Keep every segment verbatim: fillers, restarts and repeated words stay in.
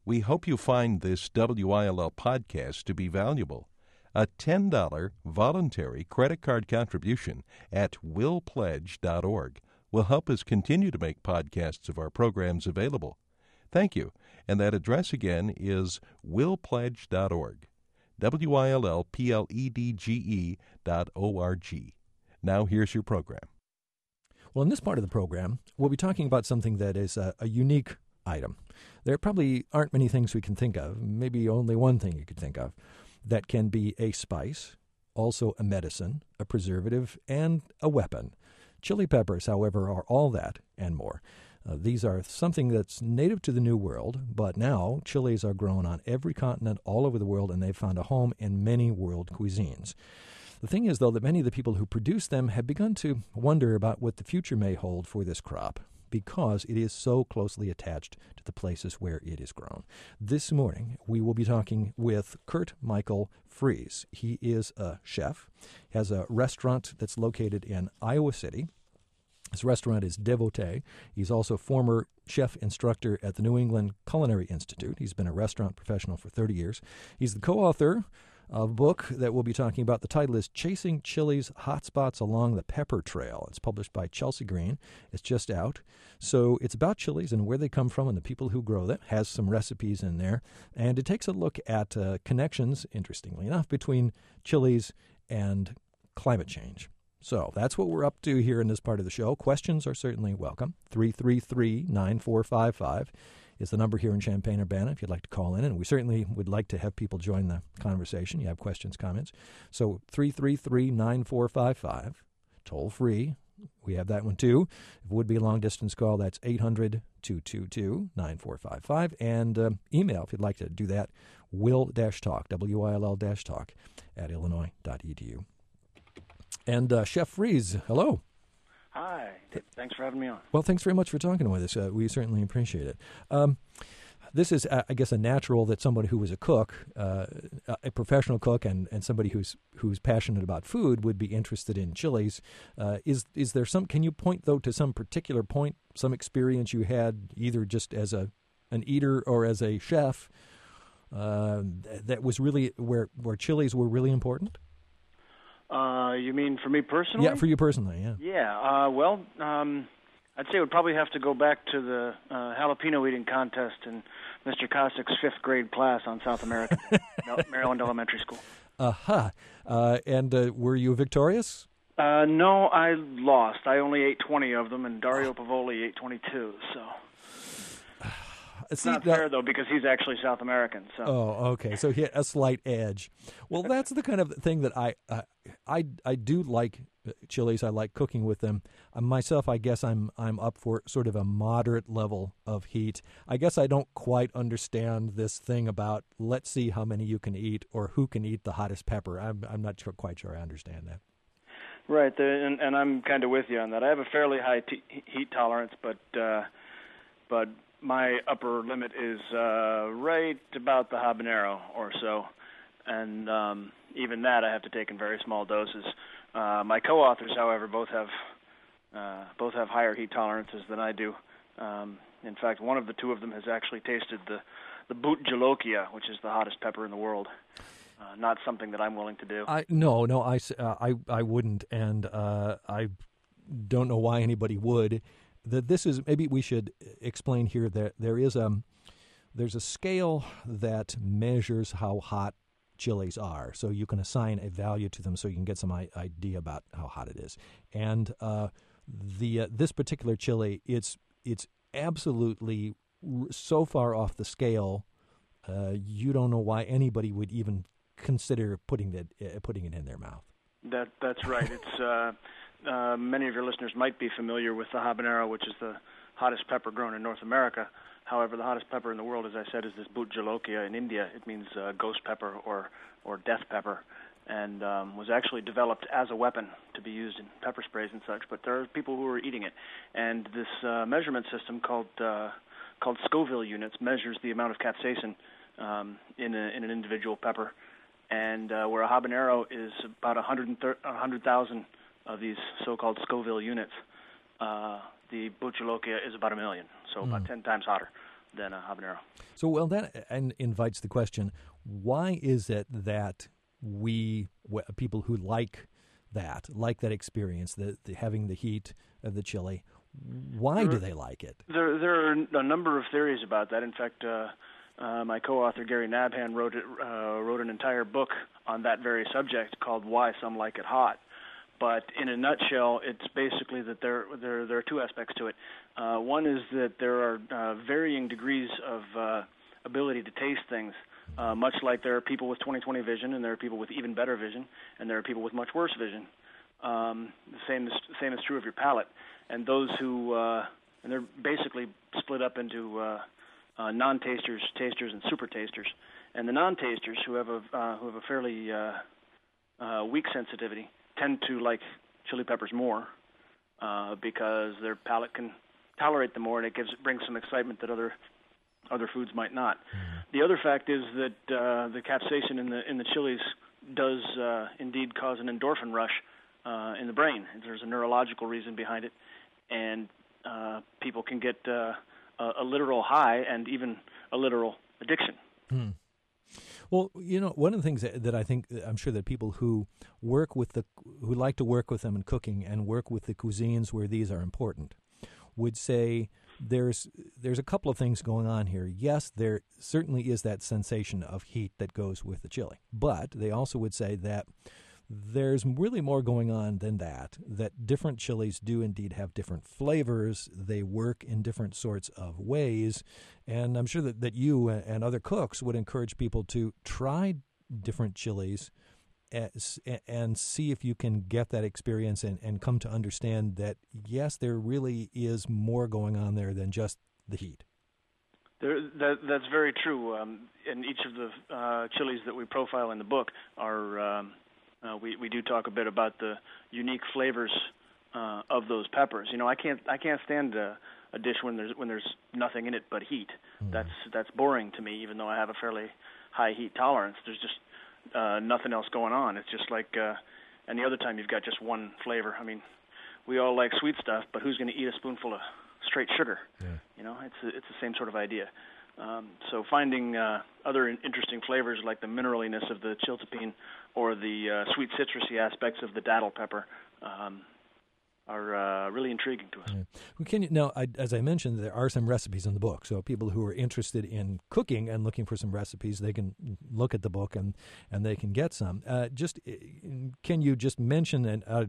We hope you find this W I L L podcast to be valuable. A ten dollars voluntary credit card contribution at will pledge dot org will help us continue to make podcasts of our programs available. Thank you. And that address again is will pledge dot org. W I L L P L E D G E dot O R G. Now here's your program. Well, in this part of the program, we'll be talking about something that is a, a unique item. There probably aren't many things we can think of, maybe only one thing you could think of, that can be a spice, also a medicine, a preservative, and a weapon. Chili peppers, however, are all that and more. Uh, these are something that's native to the New World, but now chilies are grown on every continent all over the world, and they've found a home in many world cuisines. The thing is, though, that many of the people who produce them have begun to wonder about what the future may hold for this crop, because it is so closely attached to the places where it is grown. This morning, we will be talking with Kurt Michael Fries. He is a chef, has a restaurant that's located in Iowa City. His restaurant is Devote. He's also former chef instructor at the New England Culinary Institute. He's been a restaurant professional for thirty years. He's the co-author of a book that we'll be talking about. The title is Chasing Chili's Hotspots Along the Pepper Trail. It's published by Chelsea Green. It's just out. So it's about chilies and where they come from and the people who grow them. Has some recipes in there. And it takes a look at uh, connections, interestingly enough, between chilies and climate change. So that's what we're up to here in this part of the show. Questions are certainly welcome. three three three, nine four five five is the number here in Champaign-Urbana if you'd like to call in. And we certainly would like to have people join the conversation. You have questions, comments. So three three three, nine four five five, toll free. We have that one too. If it would be a long-distance call, that's eight hundred, two two two, nine four five five. And uh, email, if you'd like to do that, will-talk, W I L L talk, at illinois dot e d u. And uh, Chef Fries, hello. Hi. Thanks for having me on. Well, thanks very much for talking with us. Uh, we certainly appreciate it. Um, this is, uh, I guess, a natural that somebody who was a cook, uh, a professional cook, and, and somebody who's who's passionate about food would be interested in chilies. Uh, is is there some? Can you point though to some particular point, some experience you had, either just as a an eater or as a chef, uh, that was really where where chilies were really important? Uh, you mean for me personally? Yeah, for you personally, yeah. Yeah, uh, well, um, I'd say it would probably have to go back to the uh, jalapeno eating contest in Mister Cossack's fifth grade class on South America, Maryland Elementary School. Uh-huh. Uh, and uh, were you victorious? Uh, no, I lost. I only ate twenty of them, and Dario Pavoli ate twenty-two, so... It's See, not now, fair, though, because he's actually South American. So. Oh, okay. So he had a slight edge. Well, that's the kind of thing that I uh, I I do like chilies. I like cooking with them. Uh, myself, I guess I'm I'm up for sort of a moderate level of heat. I guess I don't quite understand this thing about let's see how many you can eat or who can eat the hottest pepper. I'm I'm not sure, quite sure I understand that. Right, the, and, and I'm kind of with you on that. I have a fairly high t- heat tolerance, but uh, but. My upper limit is uh, right about the habanero or so, and um, even that I have to take in very small doses. Uh, my co-authors, however, both have uh, both have higher heat tolerances than I do. Um, in fact, one of the two of them has actually tasted the the boot jolokia, which is the hottest pepper in the world. Uh, not something that I'm willing to do. I no, no, I, uh, I, I wouldn't, and uh, I don't know why anybody would. That this is, maybe we should explain here that there is a, there's a scale that measures how hot chilies are. So you can assign a value to them so you can get some idea about how hot it is. And uh, the uh, this particular chili, it's it's absolutely so far off the scale, uh, you don't know why anybody would even consider putting it, uh, putting it in their mouth. That That's right. It's... Uh... Uh, many of your listeners might be familiar with the habanero, which is the hottest pepper grown in North America. However, the hottest pepper in the world, as I said, is this boot jolokia in India. It means uh, ghost pepper or, or death pepper, and um, was actually developed as a weapon to be used in pepper sprays and such. But there are people who are eating it, and this uh, measurement system called uh, called Scoville units measures the amount of capsaicin um, in, a, in an individual pepper. And uh, where a habanero is about one hundred thousand of these so-called Scoville units, uh, the boot jolokia is about a million, so mm. about ten times hotter than a habanero. So, well, that and invites the question: why is it that we people who like that, like that experience, the, the having the heat of the chili, why there, do they like it? There, there are a number of theories about that. In fact, uh, uh, my co-author Gary Nabhan wrote it, uh, wrote an entire book on that very subject called "Why Some Like It Hot." But in a nutshell, it's basically that there there there are two aspects to it. Uh, one is that there are uh, varying degrees of uh, ability to taste things. Uh, much like there are people with twenty twenty vision, and there are people with even better vision, and there are people with much worse vision. Um, the same is same is true of your palate. And those who uh, and they're basically split up into uh, uh, non-tasters, tasters, and super tasters. And the non-tasters who have a uh, who have a fairly uh, uh, weak sensitivity tend to like chili peppers more uh, because their palate can tolerate them more, and it gives brings some excitement that other other foods might not. Mm-hmm. The other fact is that uh, the capsaicin in the in the chilies does uh, indeed cause an endorphin rush uh, in the brain. There's a neurological reason behind it, and uh, people can get uh, a, a literal high and even a literal addiction. Hmm. Well, you know, one of the things that, that I think, I'm sure that people who work with the, who like to work with them in cooking and work with the cuisines where these are important, would say there's there's a couple of things going on here. Yes, there certainly is that sensation of heat that goes with the chili, but they also would say that there's really more going on than that, that different chilies do indeed have different flavors. They work in different sorts of ways. And I'm sure that, that you and other cooks would encourage people to try different chilies as, and see if you can get that experience and, and come to understand that, yes, there really is more going on there than just the heat. There, that, that's very true. Um, and each of the uh, chilies that we profile in the book are... Um, Uh, we we do talk a bit about the unique flavors uh, of those peppers. You know, I can't I can't stand a, a dish when there's when there's nothing in it but heat. Mm-hmm. That's that's boring to me, even though I have a fairly high heat tolerance. There's just uh, nothing else going on. It's just like uh, any other time you've got just one flavor. I mean, we all like sweet stuff, but who's going to eat a spoonful of straight sugar? Yeah. You know, it's a, it's the same sort of idea. Um, so finding uh, other in- interesting flavors like the mineraliness of the chiltepine or the uh, sweet citrusy aspects of the datil pepper um, are uh, really intriguing to us. Yeah. Well, can you, now, I, as I mentioned, there are some recipes in the book. So people who are interested in cooking and looking for some recipes, they can look at the book and, and they can get some. Uh, just can you just mention, and uh,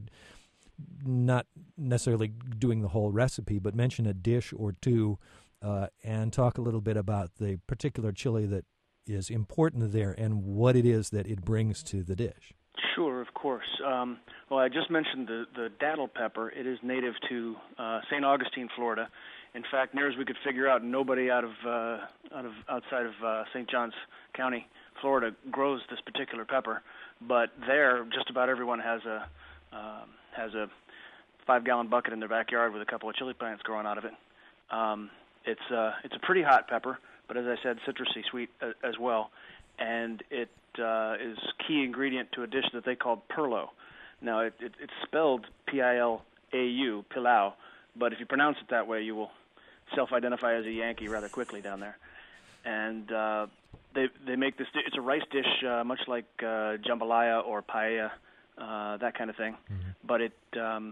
not necessarily doing the whole recipe, but mention a dish or two Uh, and talk a little bit about the particular chili that is important there and what it is that it brings to the dish. Sure, of course. Um, well, I just mentioned the, the datil pepper. It is native to uh, Saint Augustine, Florida. In fact, near as we could figure out, nobody out of uh, out of outside of uh, Saint Johns County, Florida, grows this particular pepper. But there, just about everyone has a uh, has a five-gallon bucket in their backyard with a couple of chili plants growing out of it. Um, It's uh, it's a pretty hot pepper, but as I said, citrusy sweet uh, as well, and it uh, is key ingredient to a dish that they call perlo. Now, it, it, it's spelled P I L A U, pilau, but if you pronounce it that way, you will self-identify as a Yankee rather quickly down there. And uh, they they make this. It's a rice dish, uh, much like uh, jambalaya or paella, uh, that kind of thing, mm-hmm. but it um,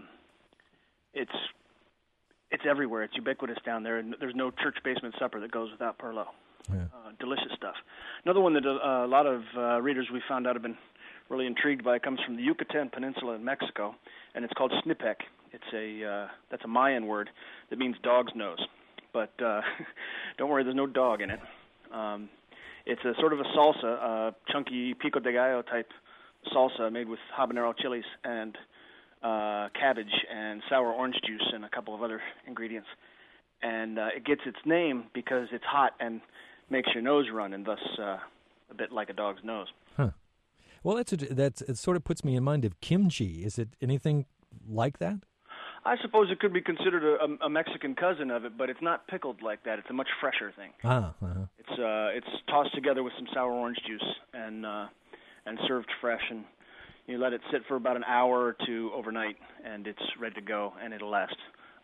it's It's everywhere. It's ubiquitous down there, and there's no church basement supper that goes without perlo. Yeah. Uh, delicious stuff. Another one that uh, a lot of uh, readers we found out have been really intrigued by comes from the Yucatan Peninsula in Mexico, and it's called snipek. It's a uh, that's a Mayan word that means dog's nose, but uh, don't worry, there's no dog in it. Um, it's a sort of a salsa, a chunky pico de gallo type salsa made with habanero chilies and Uh, cabbage and sour orange juice and a couple of other ingredients. And uh, it gets its name because it's hot and makes your nose run, and thus uh, a bit like a dog's nose. Huh. Well, that's a, that's it. Sort of puts me in mind of kimchi. Is it anything like that? I suppose it could be considered a, a Mexican cousin of it, but it's not pickled like that. It's a much fresher thing. Ah, uh-huh. It's uh, it's tossed together with some sour orange juice and uh, and served fresh, and you let it sit for about an hour or two overnight, and it's ready to go, and it'll last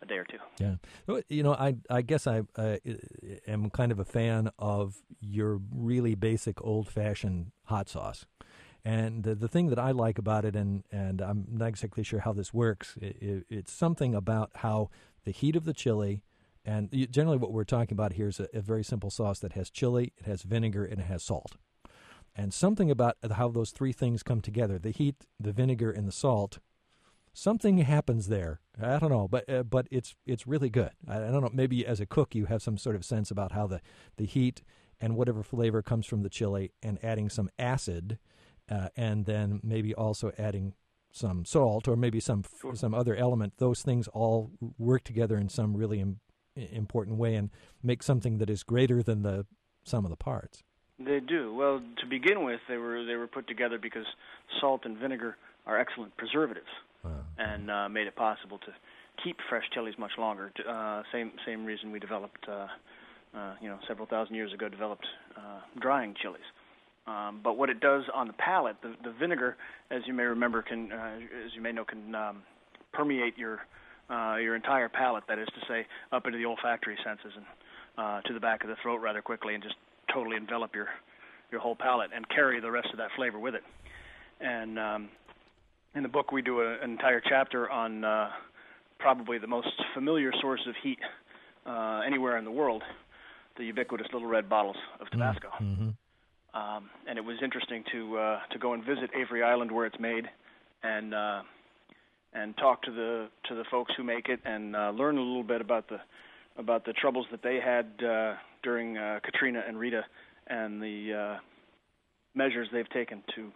a day or two. Yeah. Well, you know, I I guess I uh, am kind of a fan of your really basic old-fashioned hot sauce. And the, the thing that I like about it, and, and I'm not exactly sure how this works, it, it, it's something about how the heat of the chili, and generally what we're talking about here is a, a very simple sauce that has chili, it has vinegar, and it has salt. And something about how those three things come together, the heat, the vinegar, and the salt, something happens there. I don't know, but uh, but it's it's really good. I, I don't know, maybe as a cook you have some sort of sense about how the, the heat and whatever flavor comes from the chili and adding some acid, Uh, and then maybe also adding some salt or maybe some Sure. some other element. Those things all work together in some really im- important way and make something that is greater than the sum of the parts. They do. Well, to begin with, they were they were put together because salt and vinegar are excellent preservatives, Wow. and uh, made it possible to keep fresh chilies much longer. Uh, same same reason we developed, uh, uh, you know, several thousand years ago, developed uh, drying chilies. Um, but what it does on the palate, the, the vinegar, as you may remember, can, uh, as you may know, can um, permeate your uh, your entire palate. That is to say, up into the olfactory senses and uh, to the back of the throat rather quickly, and just totally envelop your your whole palate and carry the rest of that flavor with it. And um, in the book, we do a, an entire chapter on uh, probably the most familiar source of heat uh, anywhere in the world: the ubiquitous little red bottles of Tabasco. Mm-hmm. Um, and it was interesting to uh, to go and visit Avery Island where it's made, and uh, and talk to the to the folks who make it, and uh, learn a little bit about the about the troubles that they had uh, during uh, Katrina and Rita, and the uh, measures they've taken to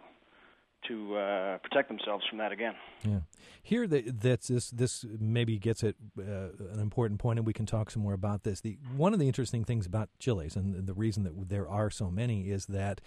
to uh, protect themselves from that again. Yeah. Here, the, that's this. This maybe gets at uh, an important point, and we can talk some more about this. The one of the interesting things about chilies, and the reason that there are so many, is that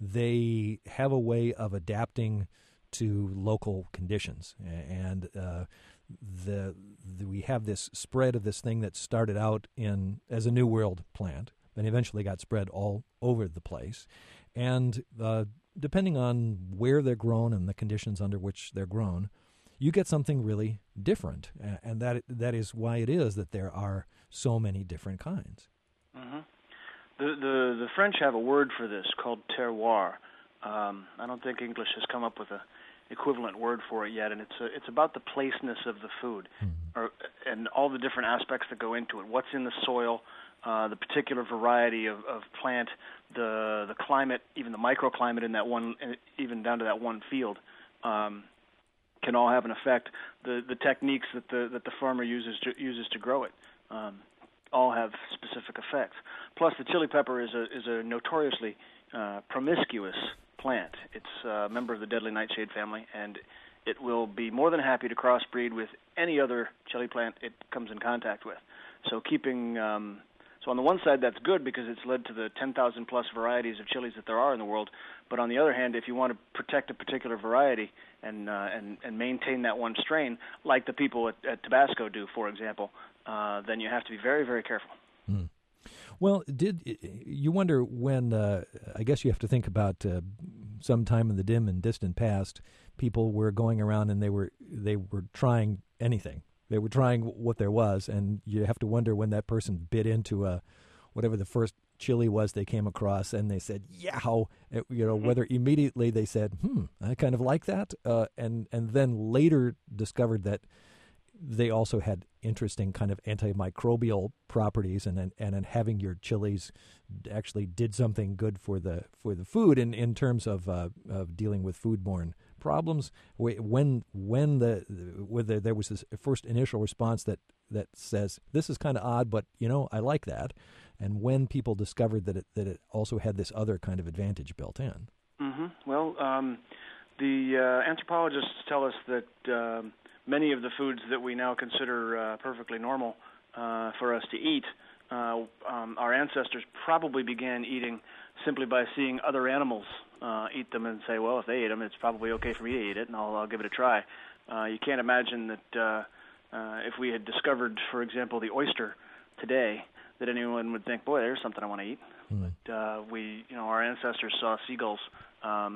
they have a way of adapting to local conditions, and uh, the, the we have this spread of this thing that started out in as a New World plant, and eventually got spread all over the place, and uh, depending on where they're grown and the conditions under which they're grown, you get something really different, and that that is why it is that there are so many different kinds. Mm-hmm. The, the the French have a word for this called terroir. Um, I don't think English has come up with a equivalent word for it yet, and it's a, it's about the placeness of the food, mm-hmm. or and all the different aspects that go into it. What's in the soil, uh, the particular variety of, of plant, the the climate, even the microclimate in that one, even down to that one field. Um, can all have an effect. The the techniques that the that the farmer uses to, uses to grow it um, all have specific effects. Plus, the chili pepper is a is a notoriously uh, promiscuous plant. It's a member of the deadly nightshade family, and it will be more than happy to crossbreed with any other chili plant it comes in contact with. So keeping um, so on the one side, that's good because it's led to the ten thousand plus varieties of chilies that there are in the world. But on the other hand, if you want to protect a particular variety and uh, and, and maintain that one strain, like the people at, at Tabasco do, for example, uh, then you have to be very, very careful. Mm. Well, did you wonder when, uh, I guess you have to think about uh, sometime in the dim and distant past, people were going around and they were they were trying anything. They were trying what there was, and you have to wonder when that person bit into a whatever the first chili was they came across, and they said, "Yow!" You know, whether immediately they said, "Hmm, I kind of like that," uh, and and then later discovered that they also had interesting kind of antimicrobial properties, and and and having your chilies actually did something good for the for the food in in terms of uh, of dealing with foodborne problems. When when the whether there was this first initial response that that says this is kind of odd, but you know I like that, and when people discovered that it that it also had this other kind of advantage built in. Mm-hmm. Well, um, the uh, anthropologists tell us that uh, many of the foods that we now consider uh, perfectly normal uh, for us to eat, uh, um, our ancestors probably began eating simply by seeing other animals uh, eat them and say, well, if they ate them, it's probably okay for me to eat it, and I'll, I'll give it a try. Uh, you can't imagine that uh, uh, if we had discovered, for example, the oyster today, that anyone would think, boy, there's something I want to eat. Mm. But uh, we, you know, our ancestors saw seagulls um,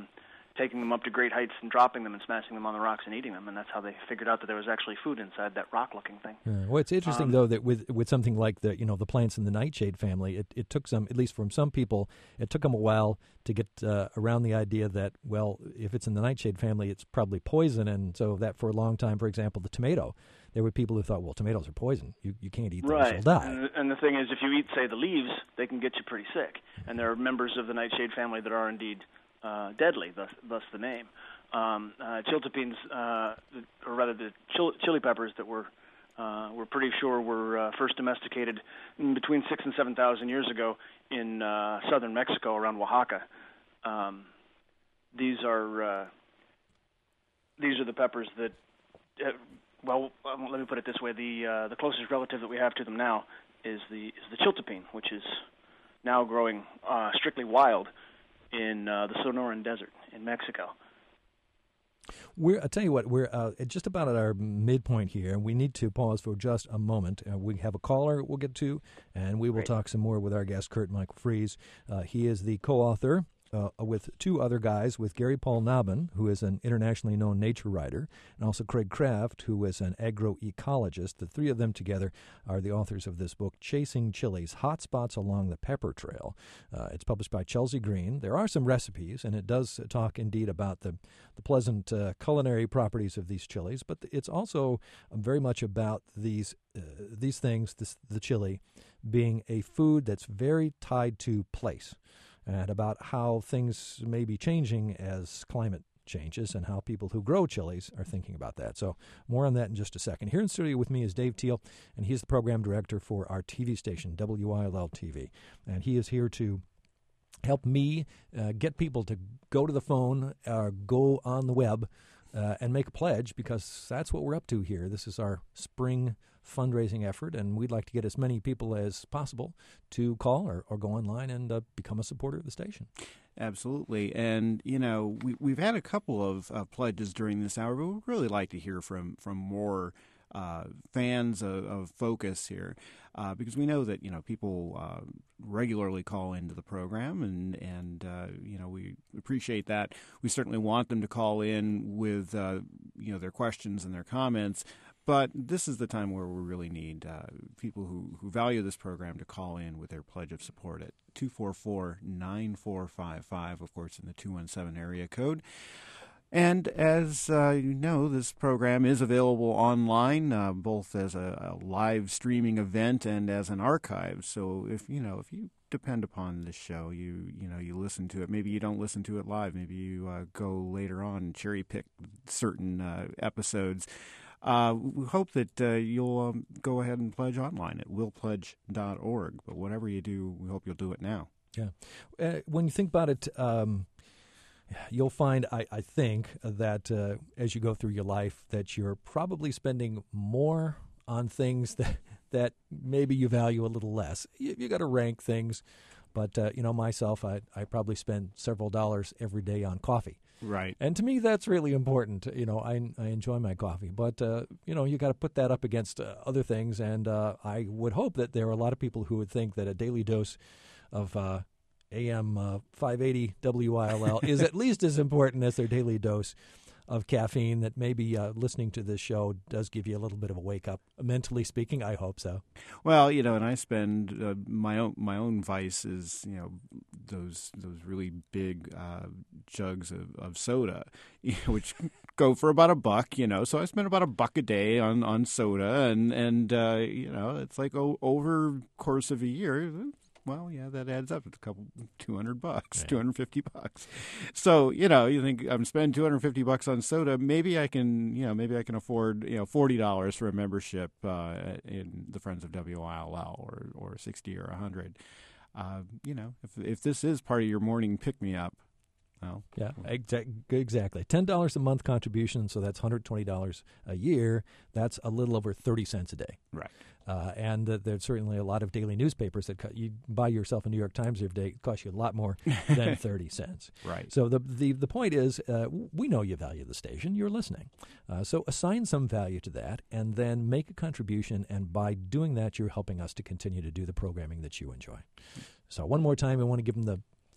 taking them up to great heights and dropping them and smashing them on the rocks and eating them, and that's how they figured out that there was actually food inside that rock-looking thing. Yeah. Well, it's interesting Um, though that with with something like the you know the plants in the nightshade family, it, it took some, at least from some people, it took them a while to get uh, around the idea that, well, if it's in the nightshade family, it's probably poison, and so that for a long time, for example, the tomato, there were people who thought, well, tomatoes are poison, you you can't eat them, Right. you'll die. And the, and the thing is, if you eat, say, the leaves, they can get you pretty sick, and there are members of the nightshade family that are indeed uh, deadly, thus, thus the name. Um, uh, chiltepines, uh, or rather the chili, chili peppers that were uh, we're pretty sure were uh, first domesticated in between six and seven thousand years ago in uh, southern Mexico around Oaxaca. Um, these are uh, these are the peppers that, uh, well, um, let me put it this way: the uh, the closest relative that we have to them now is the is the chiltepine, which is now growing uh, strictly wild in uh, the Sonoran Desert in Mexico. We're, I'll tell you what, we're uh, at just about at our midpoint here. We need to pause for just a moment. Uh, we have a caller we'll get to, and we will Great. talk some more with our guest, Kurt Michael Freeze. Uh, he is the co-author uh, with two other guys, with Gary Paul Nabhan, who is an internationally known nature writer, and also Craig Kraft, who is an agroecologist. The three of them together are the authors of this book, Chasing Chilies, Hotspots Along the Pepper Trail. Uh, it's published by Chelsea Green. There are some recipes, and it does talk indeed about the, the pleasant uh, culinary properties of these chilies, but it's also very much about these uh, these things, this, the chili, being a food that's very tied to place, and about how things may be changing as climate changes and how people who grow chilies are thinking about that. So more on that in just a second. Here in studio with me is Dave Teal, and he's the program director for our T V station, W I L L T V. And he is here to help me uh, get people to go to the phone or go on the web uh, and make a pledge, because that's what we're up to here. This is our spring fundraising effort, and we'd like to get as many people as possible to call or, or go online and uh, become a supporter of the station. Absolutely. And, you know, we, we've had a couple of uh, pledges during this hour, but we'd really like to hear from, from more uh, fans of, of Focus here, uh, because we know that, you know, people uh, regularly call into the program, and, and uh, you know, we appreciate that. We certainly want them to call in with, uh, you know, their questions and their comments. But this is the time where we really need uh, people who, who value this program to call in with their pledge of support at two four four, nine four five five, of course, in the two one seven area code. And as uh, you know, this program is available online, uh, both as a, a live streaming event and as an archive. So if you know, if you depend upon this show, you you know, you listen to it. Maybe you don't listen to it live. Maybe you uh, go later on and cherry pick certain uh, episodes. Uh, we hope that uh, you'll um, go ahead and pledge online at will pledge dot org. But whatever you do, we hope you'll do it now. Yeah. Uh, when you think about it, um, you'll find, I, I think, that uh, as you go through your life, that you're probably spending more on things that, that maybe you value a little less. You, you got to rank things. But, uh, you know, myself, I, I probably spend several dollars every day on coffee. Right. And to me, that's really important. You know, I, I enjoy my coffee. But, uh, you know, you got to put that up against uh, other things. And uh, I would hope that there are a lot of people who would think that a daily dose of uh, A M uh, five eighty W I L L is at least as important as their daily dose of caffeine, that maybe uh, listening to this show does give you a little bit of a wake-up. Mentally speaking, I hope so. Well, you know, and I spend uh, my own my own vice is, you know, those those really big uh, jugs of, of soda, you know, which go for about a buck, you know. So I spend about a buck a day on, on soda, and, and uh, you know, it's like oh, over course of a year, well, yeah, that adds up. It's a couple, two hundred bucks, yeah. two hundred fifty bucks. So, you know, you think I'm spending two hundred fifty bucks on soda. Maybe I can, you know, maybe I can afford, you know, forty dollars for a membership uh, in the Friends of W I L L, or, or sixty or a hundred. Uh, you know, if if this is part of your morning pick me up, well, yeah, exa- exactly. ten dollars a month contribution, so that's one hundred twenty dollars a year. That's a little over thirty cents a day. Right. Uh, and uh, there's certainly a lot of daily newspapers that co- you buy yourself a New York Times every day. It costs you a lot more than thirty cents. Right. So the the, the point is, uh, we know you value the station. You're listening. Uh, so assign some value to that, and then make a contribution. And by doing that, you're helping us to continue to do the programming that you enjoy. So one more time, I want to give them the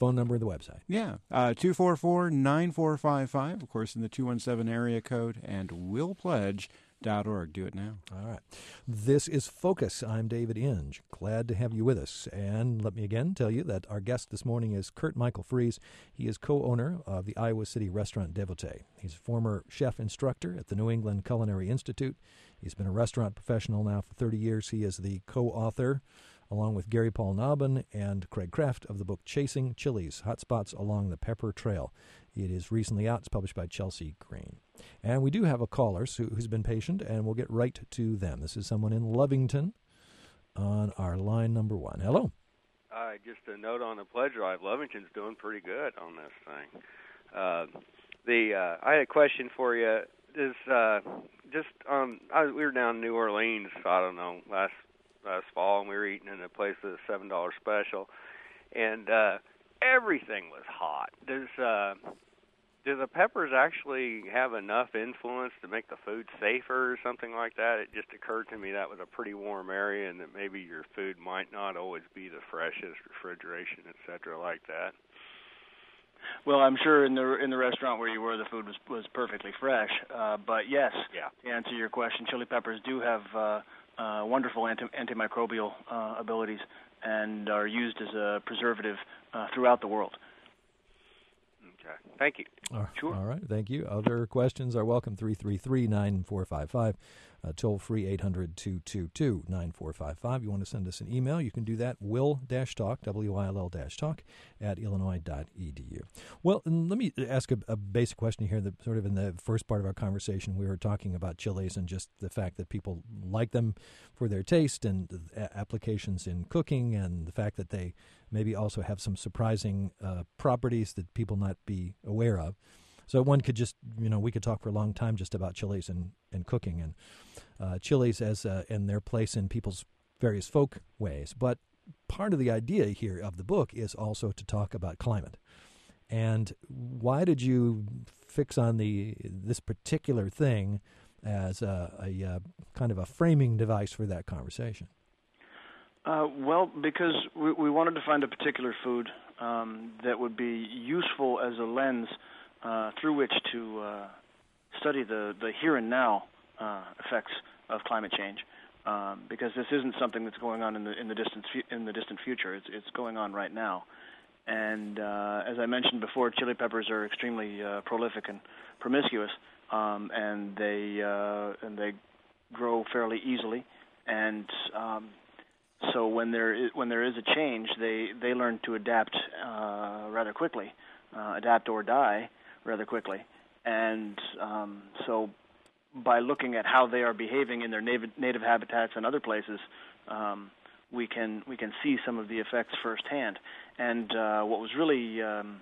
phone number of the website. Yeah, uh, two four four, nine four five five, of course, in the two one seven area code, and will pledge dot org. Do it now. All right. This is Focus. I'm David Inge. Glad to have you with us. And let me again tell you that our guest this morning is Kurt Michael Freeze. He is co-owner of the Iowa City restaurant Devotee. He's a former chef instructor at the New England Culinary Institute. He's been a restaurant professional now for thirty years. He is the co-author, along with Gary Paul Nobben and Craig Kraft, of the book Chasing Chili's, Hotspots Along the Pepper Trail. It is recently out. It's published by Chelsea Green. And we do have a caller who's been patient, and we'll get right to them. This is someone in Lovington on our line number one. Hello. Uh, just a note on the pledge drive. Lovington's doing pretty good on this thing. Uh, the uh, I had a question for you. Is uh, just um, I, we were down in New Orleans, I don't know, last last fall, and we were eating in a place with a seven dollar special, and uh, everything was hot. Does uh, do the peppers actually have enough influence to make the food safer or something like that? It just occurred to me that was a pretty warm area, and that maybe your food might not always be the freshest, refrigeration, et cetera, like that. Well, I'm sure in the in the restaurant where you were, the food was was perfectly fresh. Uh, but yes, yeah. To answer your question, chili peppers do have uh, uh, wonderful anti- antimicrobial uh, abilities and are used as a preservative uh, throughout the world. Okay. Thank you. Uh, sure. All right. Thank you. Other questions are welcome. three three three, nine four five five. Uh, toll free eight hundred, two two two, nine four five five. You want to send us an email, you can do that, will-talk, W I L L talk, at illinois dot e d u. Well, and let me ask a, a basic question here. That sort of in the first part of our conversation, we were talking about chilies and just the fact that people like them for their taste and a- applications in cooking, and the fact that they maybe also have some surprising uh, properties that people not be aware of. So one could just, you know, we could talk for a long time just about chilies and, and cooking and uh, chilies as uh, and their place in people's various folk ways. But part of the idea here of the book is also to talk about climate. And why did you fix on the this particular thing as a, a, a kind of a framing device for that conversation? Uh, well, because we, we wanted to find a particular food um, that would be useful as a lens Uh, through which to uh, study the, the here and now uh, effects of climate change, um, because this isn't something that's going on in the in the distant fu- in the distant future. It's it's going on right now, and uh, as I mentioned before, chili peppers are extremely uh, prolific and promiscuous, um, and they uh, and they grow fairly easily, and um, so when there is when there is a change, they they learn to adapt uh, rather quickly, uh, adapt or die rather quickly. And um, so by looking at how they are behaving in their native, native habitats and other places, um, we can we can see some of the effects firsthand. And uh, what was really um,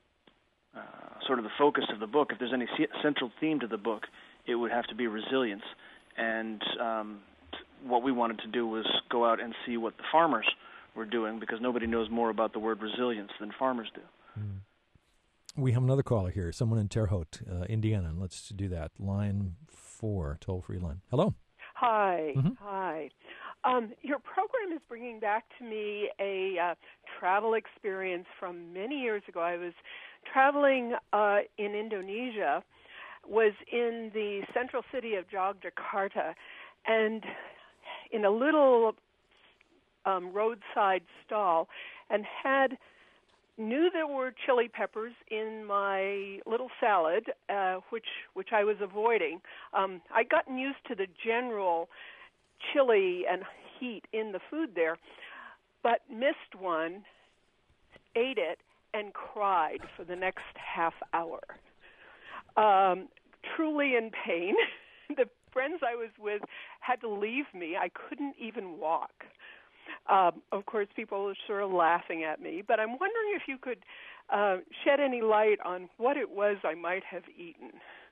uh, sort of the focus of the book, if there's any c- central theme to the book, it would have to be resilience. And um, what we wanted to do was go out and see what the farmers were doing, because nobody knows more about the word resilience than farmers do. Mm. We have another caller here, someone in Terre Haute, uh, Indiana. Let's do that. Line four, toll-free line. Hello. Hi. Mm-hmm. Hi. Um, your program is bringing back to me a uh, travel experience from many years ago. I was traveling uh, in Indonesia, was in the central city of Yogyakarta, and in a little um, roadside stall, and had knew there were chili peppers in my little salad, uh, which which I was avoiding. Um, I'd gotten used to the general chili and heat in the food there, but missed one, ate it, and cried for the next half hour. Um, truly in pain. The friends I was with had to leave me. I couldn't even walk. Um, of course, people are sort of laughing at me, but I'm wondering if you could uh, shed any light on what it was I might have eaten.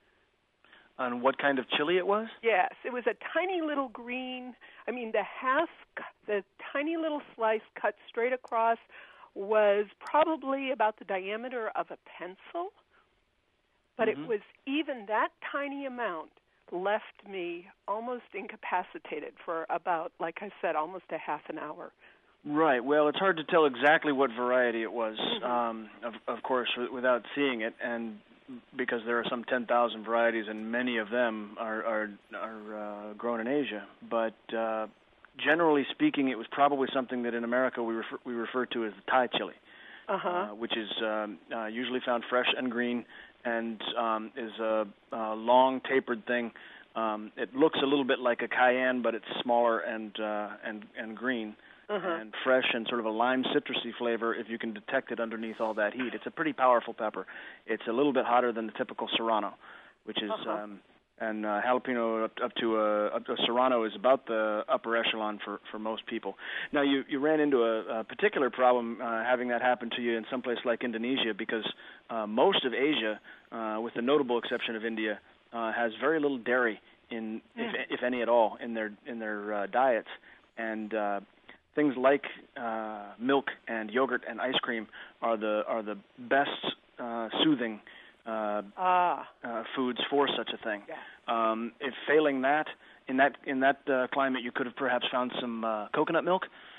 On what kind of chili it was? Yes, it was a tiny little green, I mean, the half, the tiny little slice cut straight across was probably about the diameter of a pencil, but mm-hmm. it was even that tiny amount left me almost incapacitated for about, like I said, almost a half an hour. Right. Well, it's hard to tell exactly what variety it was, um, of, of course, w- without seeing it, and because there are some ten thousand varieties, and many of them are are, are uh, grown in Asia. But uh, generally speaking, it was probably something that in America we refer, we refer to as the Thai chili, Uh-huh. uh, which is um, uh, usually found fresh and green, and um, is a, a long tapered thing. Um, it looks a little bit like a cayenne, but it's smaller and uh, and and green. Uh-huh. And fresh and sort of a lime citrusy flavor if you can detect it underneath all that heat. It's a pretty powerful pepper. It's a little bit hotter than the typical serrano, which is, Uh-huh. um, and uh, jalapeno up, up to a, up to a serrano is about the upper echelon for, for most people. Now, you, you ran into a, a particular problem uh, having that happen to you in some place like Indonesia because uh, most of Asia, uh, with the notable exception of India, uh, has very little dairy in, Mm. if, if any at all, in their in their uh, diets, and uh, things like uh, milk and yogurt and ice cream are the are the best uh, soothing uh, Ah. uh, foods for such a thing. Yeah. Um, if failing that, in that in that uh, climate, you could have perhaps found some uh, coconut milk.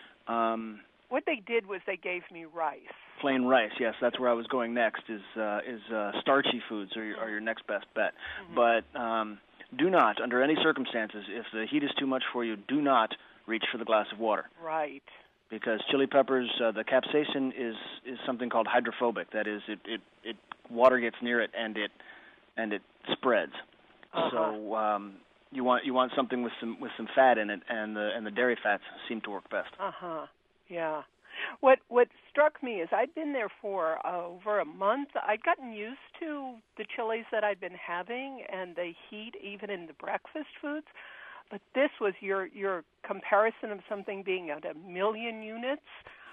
Um, What they did was they gave me rice. plain rice, yes, that's where I was going next. Is uh, is uh, starchy foods are your, are your next best bet. Mm-hmm. But um, do not, under any circumstances, if the heat is too much for you, do not reach for the glass of water. Right. Because chili peppers, uh, the capsaicin is, is something called hydrophobic. That is, it, it, it water gets near it and it and it spreads. Uh-huh. So um, you want you want something with some with some fat in it, and the and the dairy fats seem to work best. Uh huh. Yeah. What what struck me is I'd been there for uh, over a month. I'd gotten used to the chilies that I'd been having and the heat, even in the breakfast foods. But this was your your comparison of something being at a million units.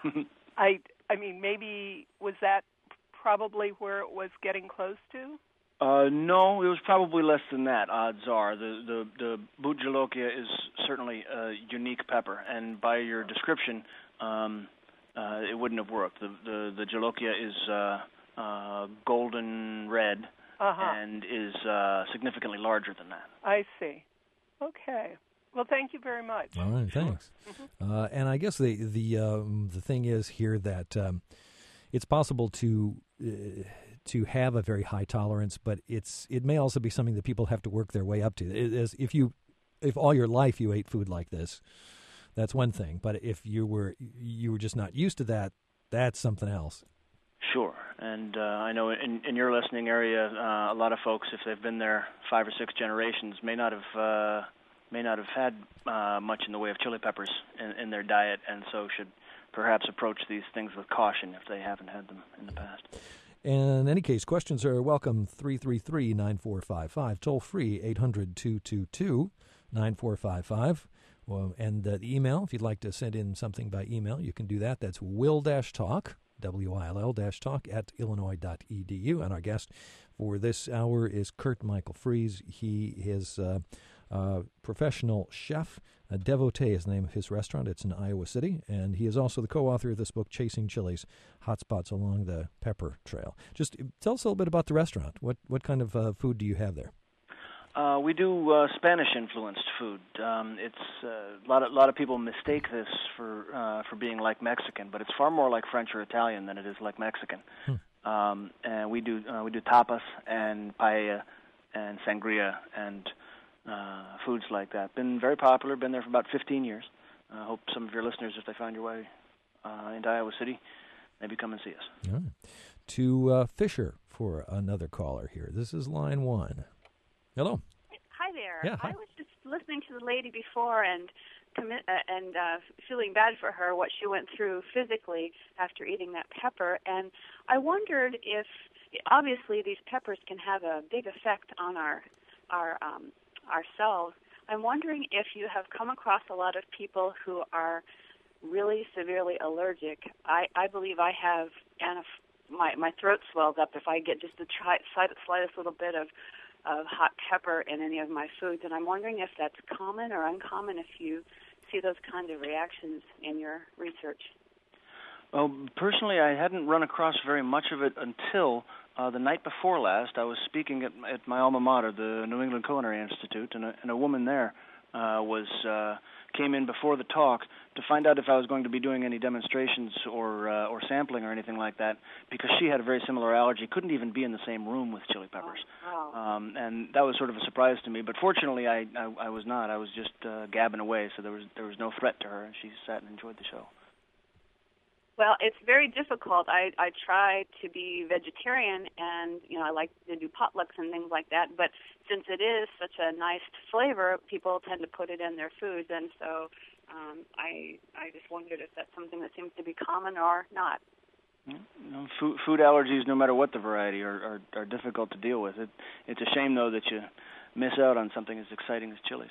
I I mean, maybe was that probably where it was getting close to? Uh, no, it was probably less than that. Odds are the the the Bhut Jolokia is certainly a unique pepper, and by your description, um, uh, it wouldn't have worked. The the, the Jolokia is uh, uh, golden red Uh-huh. and is uh, significantly larger than that. I see. Okay. Well, thank you very much. All right, thanks. Uh, and I guess the the um, the thing is here that um, it's possible to uh, to have a very high tolerance, but it's it may also be something that people have to work their way up to. It is, if you if all your life you ate food like this, that's one thing. But if you were you were just not used to that, that's something else. Sure, and uh, I know in, in your listening area, uh, a lot of folks, if they've been there five or six generations, may not have uh, may not have had uh, much in the way of chili peppers in, in their diet, and so should perhaps approach these things with caution if they haven't had them in the past. In any case, questions are welcome. three three three, nine four five five, toll free eight hundred, two two two, nine four five five. Well, and uh, the email, if you'd like to send in something by email, you can do that. That's will-talk. W I L L dash talk at illinois dot e d u. And our guest for this hour is Kurt Michael Freeze. He is a uh, uh, professional chef. A Devotee is the name of his restaurant. It's in Iowa City. And he is also the co-author of this book, Chasing Chilies, Hotspots Along the Pepper Trail. Just tell us a little bit about the restaurant. What, what kind of uh, food do you have there? Uh, we do uh, Spanish-influenced food. Um, it's uh, a lot of a lot of people mistake this for uh, for being like Mexican, but it's far more like French or Italian than it is like Mexican. Hmm. Um, and we do uh, we do tapas and paella and sangria and uh, foods like that. Been very popular. Been there for about fifteen years. I uh, hope some of your listeners, if they find your way uh, into Iowa City, maybe come and see us. All right. To uh, Fisher for another caller here. This is line one. Hello. Hi there. Yeah, hi. I was just listening to the lady before and commit, uh, and uh, feeling bad for her, what she went through physically after eating that pepper. And I wondered if, obviously, these peppers can have a big effect on our our um, ourselves. I'm wondering if you have come across a lot of people who are really severely allergic. I, I believe I have, and my my throat swells up if I get just the tri- slightest little bit of of hot pepper in any of my foods, and I'm wondering if that's common or uncommon, if you see those kinds of reactions in your research. Well, personally, I hadn't run across very much of it until uh, the night before last. I was speaking at, at my alma mater, the New England Culinary Institute, and a, and a woman there uh, was uh, came in before the talk to find out if I was going to be doing any demonstrations or uh, or sampling or anything like that, because she had a very similar allergy, couldn't even be in the same room with chili peppers. Oh, wow. Um, and that was sort of a surprise to me. But fortunately, I, I, I was not. I was just uh, gabbing away, so there was there was no threat to her, and she sat and enjoyed the show. Well, it's very difficult. I I try to be vegetarian, and you know I like to do potlucks and things like that. But since it is such a nice flavor, people tend to put it in their foods, and so um, I I just wondered if that's something that seems to be common or not. You know, food, food allergies, no matter what the variety, are, are are difficult to deal with. It it's a shame though that you miss out on something as exciting as chilies.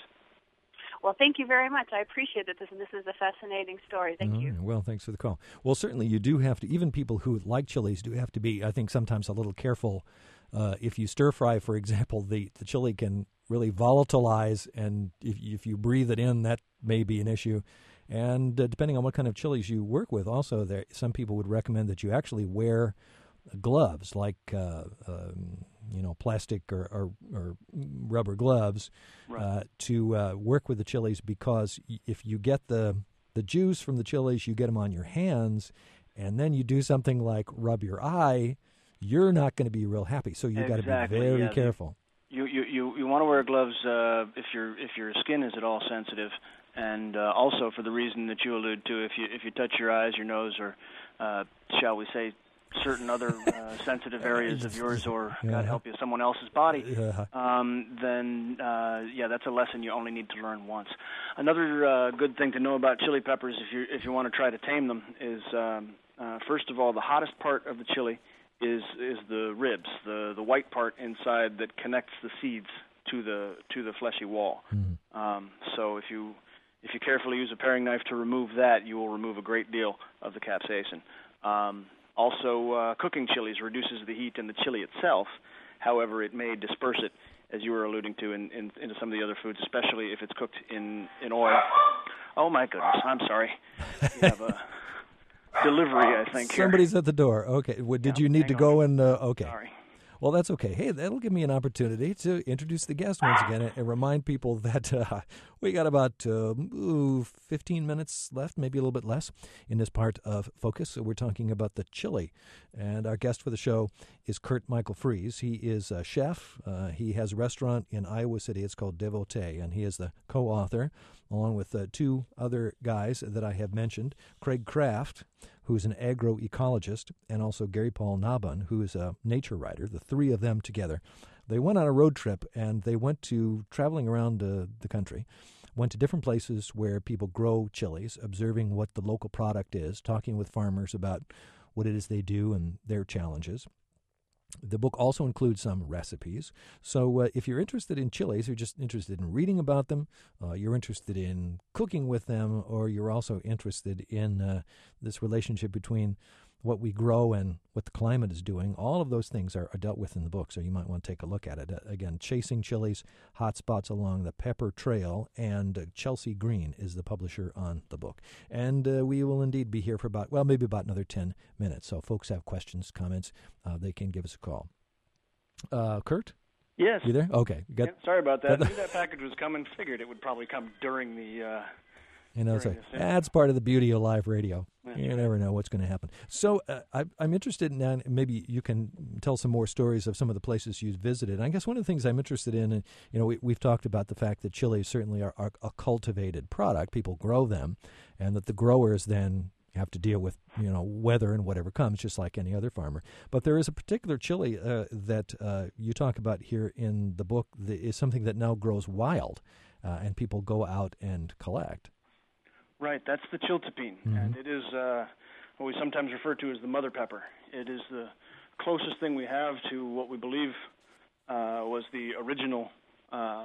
Well, thank you very much. I appreciate it. This, this is a fascinating story. Thank All you. right. Well, thanks for the call. Well, certainly you do have to, even people who like chilies do have to be, I think, sometimes a little careful. Uh, if you stir fry, for example, the, the chili can really volatilize, and if, if you breathe it in, that may be an issue. And uh, depending on what kind of chilies you work with, also, there some people would recommend that you actually wear gloves, like uh, um, you know, plastic or, or, or rubber gloves, Right. uh, to uh, work with the chilies, because if you get the the juice from the chilies, you get them on your hands, and then you do something like rub your eye, you're not going to be real happy. So you've Exactly, got to be very yeah. careful. You you you, you want to wear gloves uh, if your if your skin is at all sensitive, and uh, also for the reason that you allude to, if you if you touch your eyes, your nose, or uh, shall we say, certain other uh, sensitive areas of yours, or Yeah. God help you, someone else's body, Yeah. um, then uh, yeah, that's a lesson you only need to learn once. Another uh, good thing to know about chili peppers, if you if you want to try to tame them, is um, uh, first of all, the hottest part of the chili is is the ribs, the the white part inside that connects the seeds to the to the fleshy wall. Mm. Um, so if you if you carefully use a paring knife to remove that, you will remove a great deal of the capsaicin. Um, Also, uh, cooking chilies reduces the heat in the chili itself. However, it may disperse it, as you were alluding to, in, in, into some of the other foods, especially if it's cooked in, in oil. Oh, my goodness. I'm sorry. We have a delivery, I think, here. Somebody's at the door. Okay. Well, did Yeah, you need hang to go on. and, uh, okay. Sorry. Well, that's okay. Hey, that'll give me an opportunity to introduce the guest once again and, and remind people that uh, we got about uh, ooh, fifteen minutes left, maybe a little bit less, in this part of Focus. So we're talking about the chili. And our guest for the show is Kurt Michael Freeze. He is a chef. Uh, he has a restaurant in Iowa City. It's called Devotee, and he is the co-author, along with uh, two other guys that I have mentioned, Craig Kraft, who's an agroecologist, and also Gary Paul Nabhan, who is a nature writer. The three of them together, they went on a road trip, and they went to traveling around uh, the country, went to different places where people grow chilies, observing what the local product is, talking with farmers about what it is they do and their challenges. The book also includes some recipes. So uh, if you're interested in chilies, you're just interested in reading about them, uh, you're interested in cooking with them, or you're also interested in uh, this relationship between what we grow and what the climate is doing, all of those things are, are dealt with in the book, so you might want to take a look at it. Uh, again, Chasing Chilies, Hot Spots Along the Pepper Trail, and uh, Chelsea Green is the publisher on the book. And uh, we will indeed be here for about, well, maybe about another ten minutes. So if folks have questions, comments, uh, they can give us a call. Uh, Kurt? Yes. You there? Okay. Got, Yeah, sorry about that. got- I knew that package was coming. Figured it would probably come during the... Uh, You know, it's During like, this, yeah. that's part of the beauty of live radio. That's You right. never know what's going to happen. So uh, I, I'm interested in, and maybe you can tell some more stories of some of the places you've visited. And I guess one of the things I'm interested in, and, you know, we, we've talked about the fact that chilies certainly are, are a cultivated product. People grow them, and that the growers then have to deal with, you know, weather and whatever comes, just like any other farmer. But there is a particular chili uh, that uh, you talk about here in the book that is something that now grows wild, uh, and people go out and collect. Right, that's the chiltepine, Mhm. and it is uh, what we sometimes refer to as the mother pepper. It is the closest thing we have to what we believe uh, was the original uh,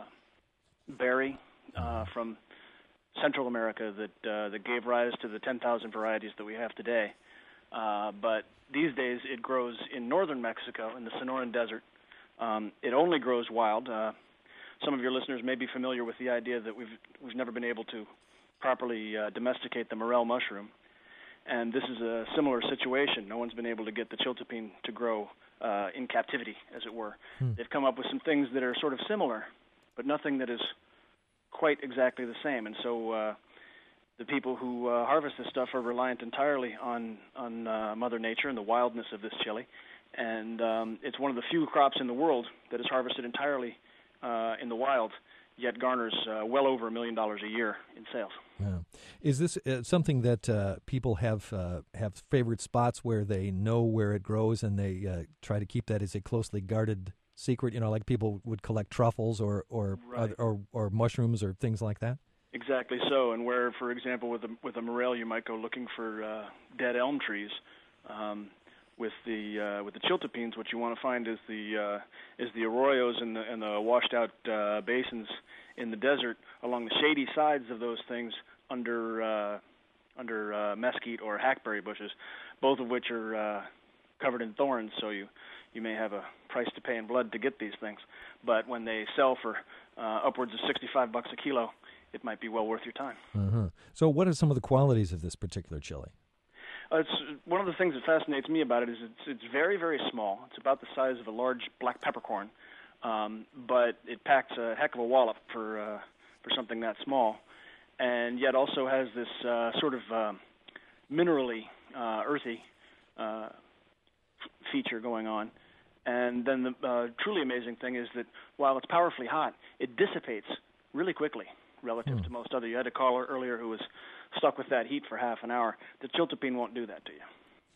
berry uh, from Central America that uh, that gave rise to the ten thousand varieties that we have today. Uh, but these days it grows in northern Mexico in the Sonoran Desert. Um, it only grows wild. Uh, some of your listeners may be familiar with the idea that we've we've never been able to properly uh, domesticate the morel mushroom, and this is a similar situation. No one's been able to get the chiltepine to grow uh, in captivity, as it were. Hmm. They've come up with some things that are sort of similar, but nothing that is quite exactly the same. And so uh, the people who uh, harvest this stuff are reliant entirely on on uh, Mother Nature and the wildness of this chili. And um, it's one of the few crops in the world that is harvested entirely uh, in the wild, yet garners uh, well over a million dollars a year in sales. Yeah. Is this uh, something that uh, people have uh, have favorite spots where they know where it grows and they uh, try to keep that as a closely guarded secret? You know, like people would collect truffles or or, Right. or, or, or mushrooms or things like that? Exactly so. And where, for example, with a, with a morel, you might go looking for uh, dead elm trees. Um, with the uh, with the chiltepines, what you want to find is the uh, is the arroyos and the and the washed out uh, basins in the desert along the shady sides of those things under uh, under uh, mesquite or hackberry bushes, both of which are uh, covered in thorns. So you you may have a price to pay in blood to get these things, but when they sell for uh, upwards of sixty-five bucks a kilo, it might be well worth your time. Uh-huh. So, what are some of the qualities of this particular chili? Uh, it's one of the things that fascinates me about it is it's it's very, very small. It's about the size of a large black peppercorn, um, but it packs a heck of a wallop for uh, for something that small, and yet also has this uh, sort of uh, minerally, uh, earthy uh, f- feature going on. And then the uh, truly amazing thing is that while it's powerfully hot, it dissipates really quickly relative Hmm. to most other. You had a caller earlier who was stuck with that heat for half an hour. The chiltepine won't do that to you.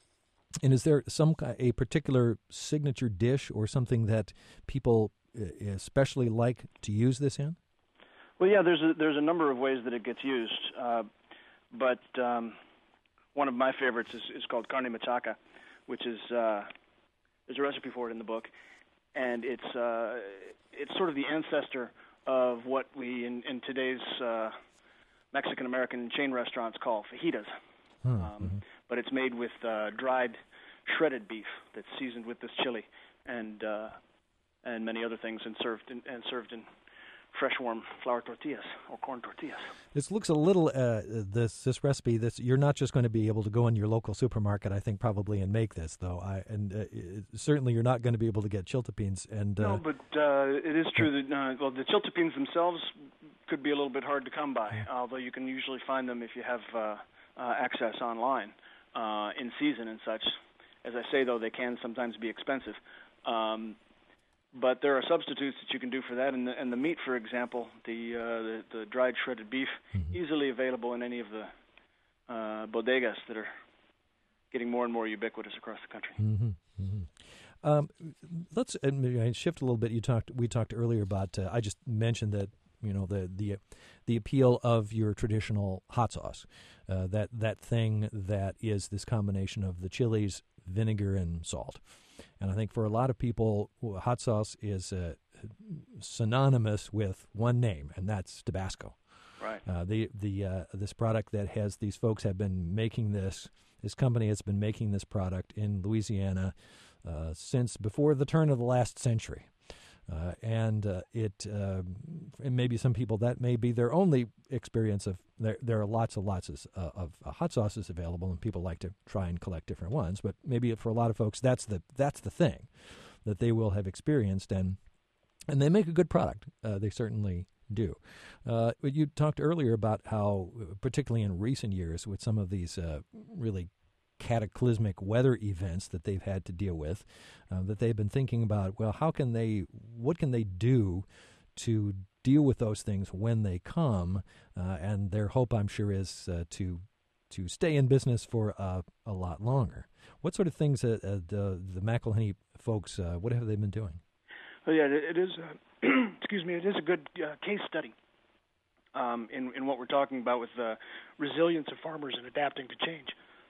And is there some ki- a particular signature dish or something that people uh, especially like to use this in? Well, yeah, there's a, there's a number of ways that it gets used, uh, but um, one of my favorites is, is called carne machaca, which is uh, there's a recipe for it in the book, and it's uh, it's sort of the ancestor of what we in, in today's uh, Mexican-American chain restaurants call fajitas. Hmm. Um, Mm-hmm. But it's made with uh, dried, shredded beef that's seasoned with this chili and uh, and many other things, and served in, and served in fresh, warm flour tortillas or corn tortillas. This looks a little uh, this this recipe. This you're not just going to be able to go in your local supermarket, I think, probably and make this though. I and uh, it, certainly you're not going to be able to get chiltepines. And uh, No, but uh, it is true that uh, well, the chiltepines themselves could be a little bit hard to come by, although you can usually find them if you have uh, uh, access online uh, in season and such. As I say, though, they can sometimes be expensive. Um, But there are substitutes that you can do for that, and the, and the meat, for example, the, uh, the the dried shredded beef, Mhm. easily available in any of the uh, bodegas that are getting more and more ubiquitous across the country. Mm-hmm, mm-hmm. Um, let's uh, maybe I shift a little bit. You talked. We talked earlier about. Uh, I just mentioned that you know the the the appeal of your traditional hot sauce, uh, that that thing that is this combination of the chilies, vinegar, and salt. And I think for a lot of people, hot sauce is uh, synonymous with one name, and that's Tabasco. Right. Uh, the the uh, this product that has these folks have been making this. This company has been making this product in Louisiana uh, since before the turn of the last century. Uh, and uh, it, uh, and maybe some people that may be their only experience of. There, there are lots and lots of, uh, of uh, hot sauces available, and people like to try and collect different ones. But maybe for a lot of folks, that's the that's the thing that they will have experienced, and and they make a good product. Uh, they certainly do. Uh, but you talked earlier about how, particularly in recent years, with some of these uh, really cataclysmic weather events that they've had to deal with, uh, that they've been thinking about, well, how can they, what can they do to deal with those things when they come? Uh, and their hope, I'm sure, is uh, to to stay in business for uh, a lot longer. What sort of ththings uh, uh, the the McIlhenny folks, uh, what have they been doing? Well, yeah, it, it is. Uh, excuse me. It is a good uh, case study um, in in what we're talking about with the resilience of farmers and adapting to change.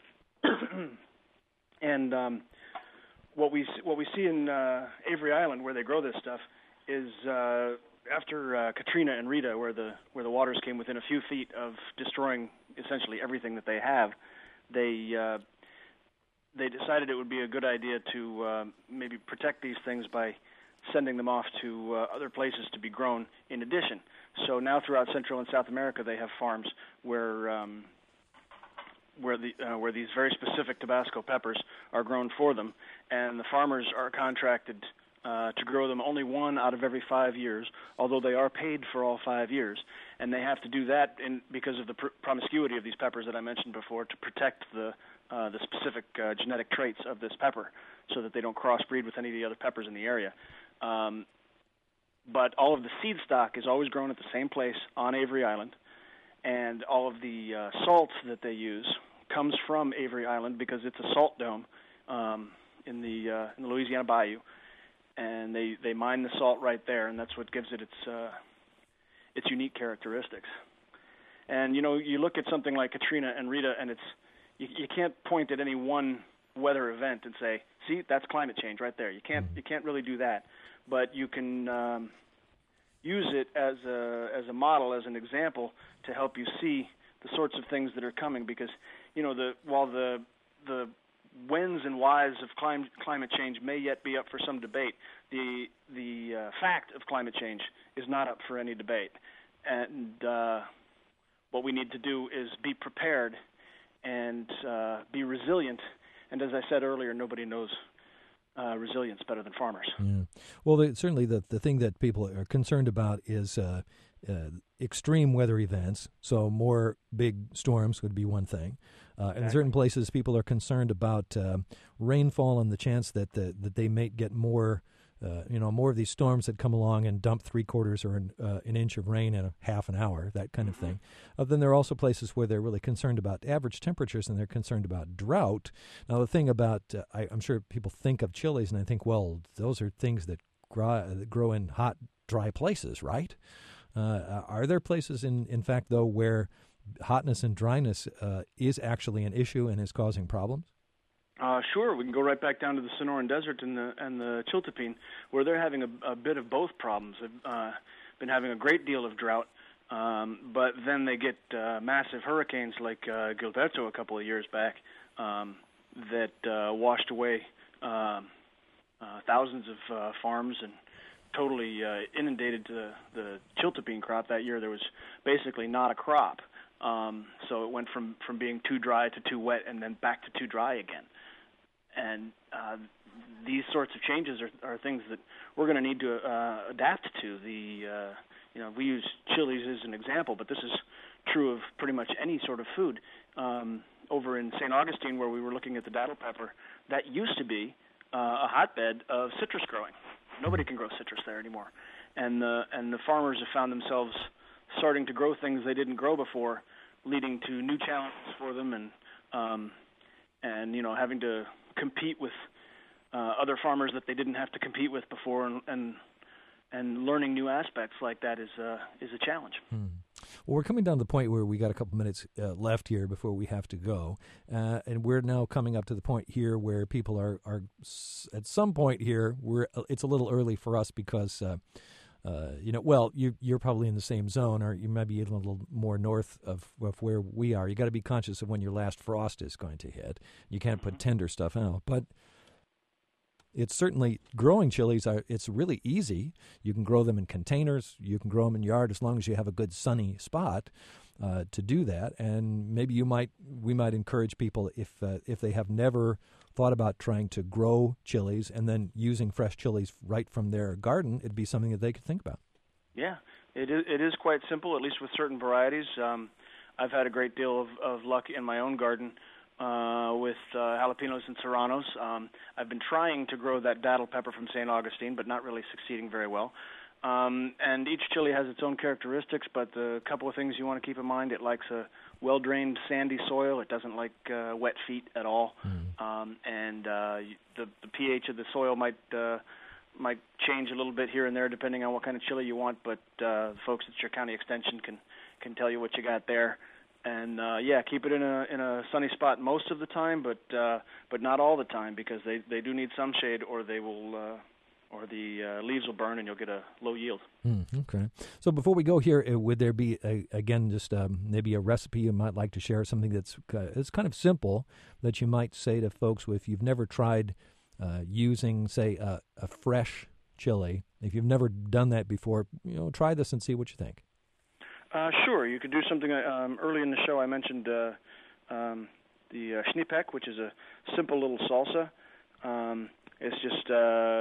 And um, what we what we see in uh, Avery Island, where they grow this stuff, is uh, after uh, Katrina and Rita, where the where the waters came within a few feet of destroying essentially everything that they have, they uh, they decided it would be a good idea to uh, maybe protect these things by sending them off to uh, other places to be grown in addition. So now throughout Central and South America, they have farms where um, where the uh, where these very specific Tabasco peppers are grown for them, and the farmers are contracted uh, to grow them only one out of every five years, although they are paid for all five years. And they have to do that in, because of the pr- promiscuity of these peppers that I mentioned before, to protect the uh, the specific uh, genetic traits of this pepper so that they don't crossbreed with any of the other peppers in the area. Um, but all of the seed stock is always grown at the same place on Avery Island, and all of the uh, salt that they use comes from Avery Island because it's a salt dome um, in the uh, in the Louisiana Bayou, and they, they mine the salt right there, and that's what gives it its uh, its unique characteristics. And you know, you look at something like Katrina and Rita, and it's you, you can't point at any one weather event and say, "See, that's climate change right there." You can't you can't really do that, but you can um, use it as a as a model, as an example, to help you see the sorts of things that are coming. Because you know, the while the the whens and whys of clim- climate change may yet be up for some debate, the the uh, fact of climate change is not up for any debate. And uh, what we need to do is be prepared and uh, be resilient. And as I said earlier, nobody knows uh, resilience better than farmers. Yeah. Well, the, certainly the, the thing that people are concerned about is uh, uh, extreme weather events. So more big storms would be one thing. Uh, exactly. In certain places, people are concerned about uh, rainfall and the chance that the, that they may get more, uh, you know, more of these storms that come along and dump three quarters or an, uh, an inch of rain in a half an hour, that kind mm-hmm. of thing. Uh, then there are also places where they're really concerned about average temperatures and they're concerned about drought. Now, the thing about, uh, I, I'm sure people think of chilies and I think, well, those are things that grow, that grow in hot, dry places, right? Uh, are there places, in, in fact, though, where hotness and dryness uh, is actually an issue and is causing problems? Uh, sure, we can go right back down to the Sonoran Desert and the and the Chiltepin, where they're having a, a bit of both problems. They've uh, been having a great deal of drought, um, but then they get uh, massive hurricanes like uh, Gilberto a couple of years back um, that uh, washed away um, uh, thousands of uh, farms and totally uh, inundated the, the Chiltepin crop that year. There was basically not a crop. Um, so it went from, from being too dry to too wet and then back to too dry again. And uh, these sorts of changes are, are things that we're going to need to uh, adapt to. The uh, you know, we use chilies as an example, but this is true of pretty much any sort of food. Um, over in Saint Augustine, where we were looking at the dattle pepper, that used to be uh, a hotbed of citrus growing. Nobody can grow citrus there anymore. And the, and the farmers have found themselves starting to grow things they didn't grow before, leading to new challenges for them, and um, and you know, having to compete with uh, other farmers that they didn't have to compete with before, and and, and learning new aspects like that is uh, is a challenge. Hmm. Well, we're coming down to the point where we got a couple minutes uh, left here before we have to go, uh, and we're now coming up to the point here where people are are at some point here. We're it's a little early for us because. Uh, Uh, you know, well, you, you're probably in the same zone, or you might be a little more north of, of where we are. You got to be conscious of when your last frost is going to hit. You can't put tender stuff out, but it's certainly growing chilies. Are it's really easy. You can grow them in containers. You can grow them in yard as long as you have a good sunny spot uh, to do that. And maybe you might we might encourage people if uh, if they have never thought about trying to grow chilies and then using fresh chilies right from their garden, it'd be something that they could think about. Yeah, it is, it is quite simple, at least with certain varieties. Um, I've had a great deal of, of luck in my own garden uh, with uh, jalapenos and serranos. Um, I've been trying to grow that dattle pepper from Saint Augustine, but not really succeeding very well. Um, and each chili has its own characteristics, but the couple of things you want to keep in mind: it likes a well-drained, sandy soil. It doesn't like uh, wet feet at all. Mm. Um, and uh, the, the pH of the soil might uh, might change a little bit here and there depending on what kind of chili you want. But uh, folks at your county extension can can tell you what you got there. And uh, yeah, keep it in a in a sunny spot most of the time, but uh, but not all the time, because they, they do need some shade, or they will. Uh, or the uh, leaves will burn and you'll get a low yield. Mm, okay. So before we go here, uh, would there be, a, again, just um, maybe a recipe you might like to share, something that's uh, it's kind of simple that you might say to folks if you've never tried uh, using, say, a, a fresh chili, if you've never done that before, you know, try this and see what you think. Uh, sure. You could do something, um, early in the show I mentioned uh, um, the uh, schnippek, which is a simple little salsa. Um, it's just... Uh,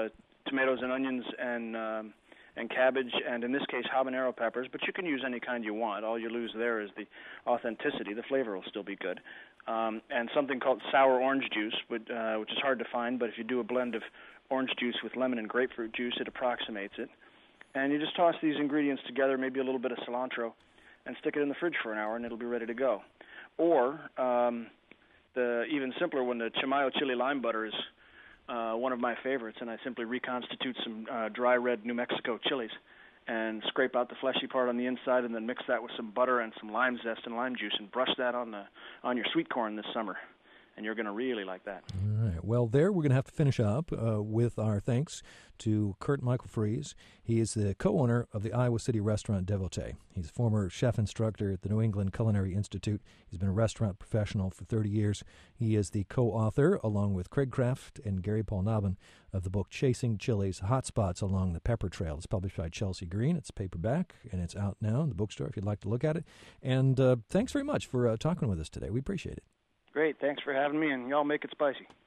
tomatoes and onions and um, and cabbage, and in this case habanero peppers, but you can use any kind you want. All you lose there is the authenticity. The flavor will still be good. Um, and something called sour orange juice, which, uh, which is hard to find, but if you do a blend of orange juice with lemon and grapefruit juice, it approximates it. And you just toss these ingredients together, maybe a little bit of cilantro, and stick it in the fridge for an hour, and it'll be ready to go. Or um, the even simpler one, the Chimayo chili lime butter is uh, one of my favorites, and I simply reconstitute some uh, dry red New Mexico chilies and scrape out the fleshy part on the inside, and then mix that with some butter and some lime zest and lime juice, and brush that on the on your sweet corn this summer, and you're going to really like that. All right. Well, there we're going to have to finish up uh, with our thanks to Kurt Michael Freeze. He is the co-owner of the Iowa City restaurant Devotee. He's a former chef instructor at the New England Culinary Institute. He's been a restaurant professional for thirty years. He is the co-author, along with Craig Kraft and Gary Paul Nobben, of the book Chasing Chili's Hotspots Along the Pepper Trail. It's published by Chelsea Green. It's paperback, and it's out now in the bookstore if you'd like to look at it. And uh, thanks very much for uh, talking with us today. We appreciate it. Great. Thanks for having me, and y'all make it spicy.